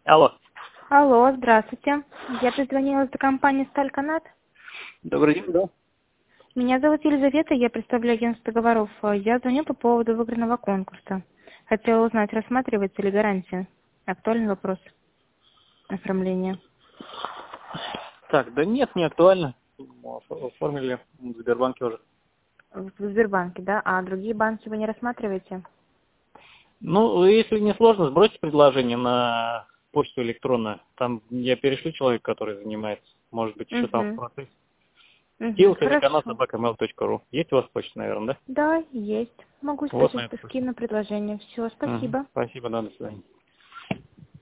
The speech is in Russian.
Алло. Алло, здравствуйте. Я дозвонилась до компании «Стальканат». Добрый день, да. Меня зовут Елизавета, я представляю агентство договоров. Я звоню по поводу выигранного конкурса. Хотела узнать, рассматривается ли гарантия. Актуальный вопрос оформления. Так, да нет, не актуально. Оформили в Сбербанке уже. В Сбербанке, да? А другие банки вы не рассматриваете? Ну, если не сложно, сбросьте предложение на почту электронную. Там я перешлю человека, который занимается. Может быть, еще там в Угу. процессе. Угу. Хорошо. Kilo@mail.ru. Есть у вас почта, наверное, да? Да, есть. Могу Вот сейчас на эту почту. скину предложение. Все, спасибо. Спасибо, да, до свидания.